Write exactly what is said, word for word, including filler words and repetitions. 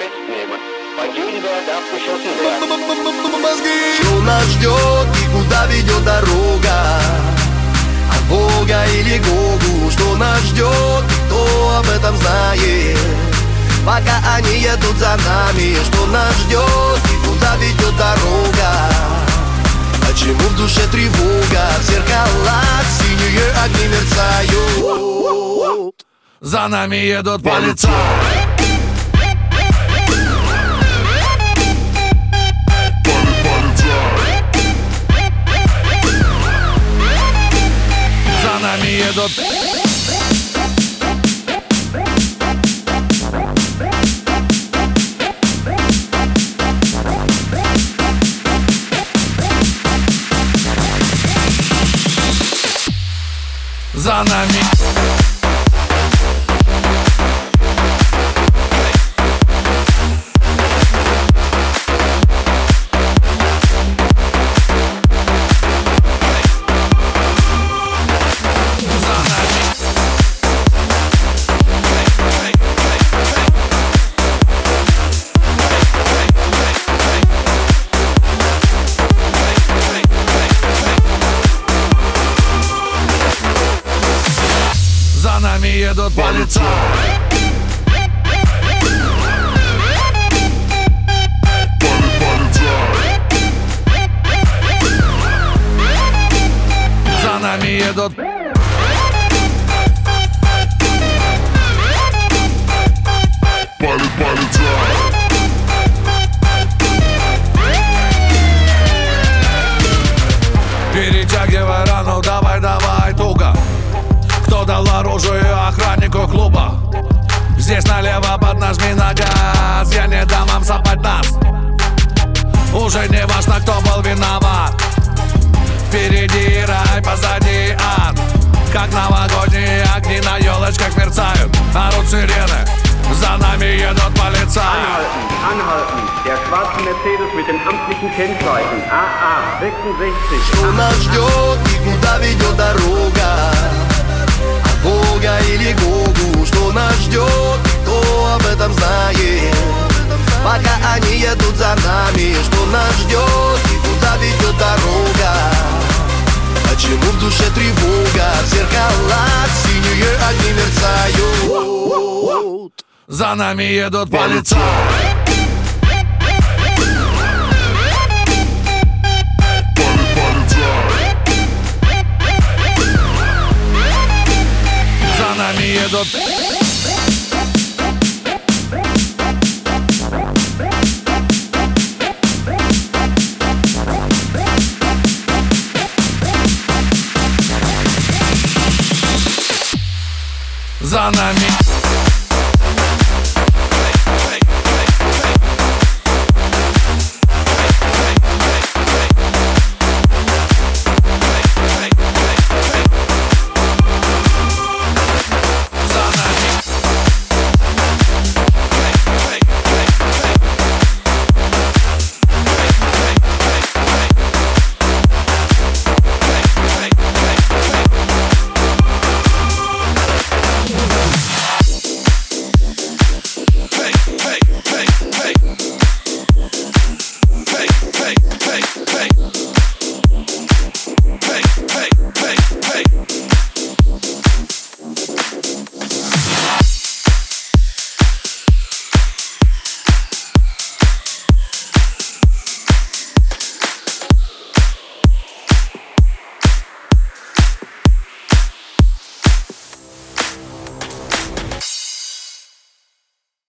Что нас ждет и куда ведет дорога? От Бога или Гогу? Что нас ждет и кто об этом знает? Пока они едут за нами, что нас ждет и куда ведет дорога? Почему в душе тревога? В зеркалах синие огни мерцают. За нами едут полицаи. За нами едут. За нами. За нами едут полицаи. За нами едут. Перетягивай рану, давай, давай, туго. Кто дал оружие охраннику клуба? Здесь налево поднажми на газ. Я не дам вам сопать нас. Уже не важно, кто был виноват. Впереди рай, позади ад. Как новогодние огни на елочках мерцают. Орут сирены, за нами едут полицаи. Anhalten, anhalten. Der schwarze Mercedes mit den amtlichen Kennzeichen A A sechsundsechzig. Что нас ждет и куда ведет дорога? От Бога или Гогу? Что нас ждет и кто об этом знает? Пока они едут за нами, что нас ждет и куда ведет дорога? Почему в душе тревога? В зеркалах синие огни мерцают. За нами едут полицаи. За нами едут. За нами.